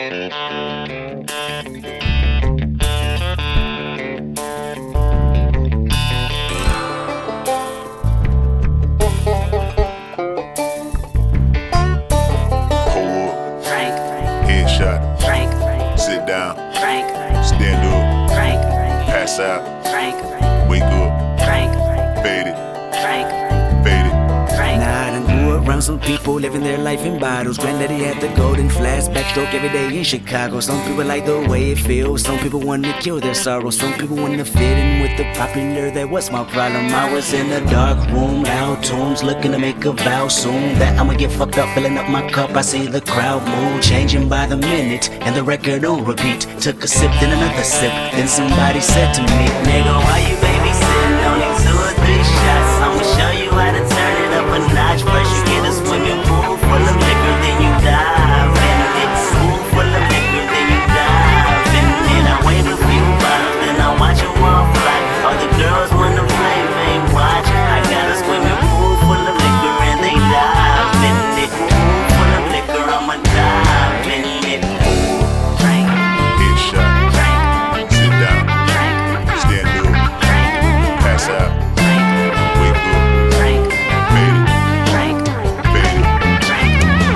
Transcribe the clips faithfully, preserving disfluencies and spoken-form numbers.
Headshot. Frank, Frank, Sit down. Frank, Stand up. Frank, Pass out. Frank, Wake up. Frank, Fade it. Frank, Fade it. Frank. Nah, I done grew around some people living their life in bottles. Granddaddy had the golden flask, backstroke every day in Chicago. Some people like the way it feels. Some people want to kill their sorrow. Some people want to fit in with the popular. That was my problem. I was in a dark room, loud tunes, looking to make a vow soon that I'ma get fucked up, filling up my cup. I see the crowd move, changing by the minute, and the record on repeat. Took a sip, then another sip. Then somebody said to me, "Nigga, why you babysitting? Only two or three shots. I'ma show you how to turn it up a notch. First you get a swimming pool full of liquor, then you dive in it. Pool full of liquor, then you dive in it. I wait a few bottles, then I watch them all fly. All the girls wanna play, they watch. I got a swimming pool full of liquor and they dive in it. Pool full of liquor, I'ma dive in it. Frank, Headshot. Frank, Sit down. Frank, Stand up. Frank, Pass out. Frank, Wake up. Frank, Fade it. Frank, Fade it. Frank.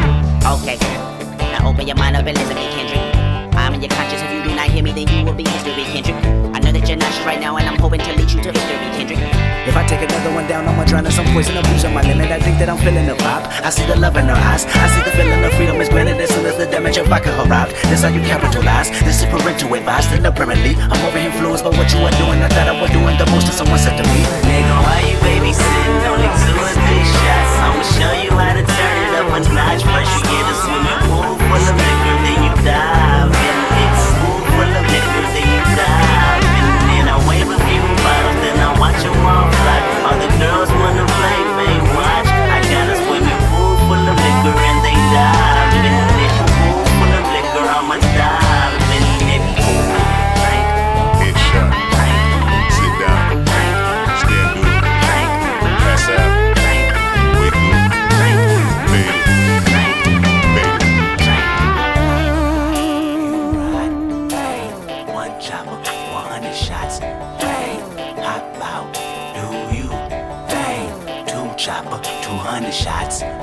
Okay, now open your mind up and listen to me, Kendrick. I'm in your conscience. If you do not hear me, then you will be history, Kendrick. I know that you're not sure right now, and I'm hoping to lead you to victory, Kendrick. If I take another one down, I'ma drown in some poison, abusing my limit. I think that I'm feeling the vibe. I see the love in her eyes. I see the feeling of freedom is granted as soon as the damage of vodka arrived. This how you capitalize. This is parental advice. Then apparently, I'm over influenced by what you are doing. I thought I was doing the most, and someone said to me, "Nigga, why you babysitting? Only two or three shots. I'ma show you how to turn it up a notch. First you get a swimming pool full of liquor, then you dive in it. Pool full of liquor, then you dive in it. I wave a few bottles, then I watch them all fly. All the girls wanna play, they watch. I got a swimming pool full of liquor and they dive in it. Pool full of liquor, I'ma dive in it. Frank, Headshot. Frank, Sit down. Frank, Stand up. Frank, Pass out. Frank, Wake up. Frank, Fade it. Frank, Fade it. Frank. One chopper, one hundred shots. Bang, hop out, do you? Bang, two chopper, two hundred shots.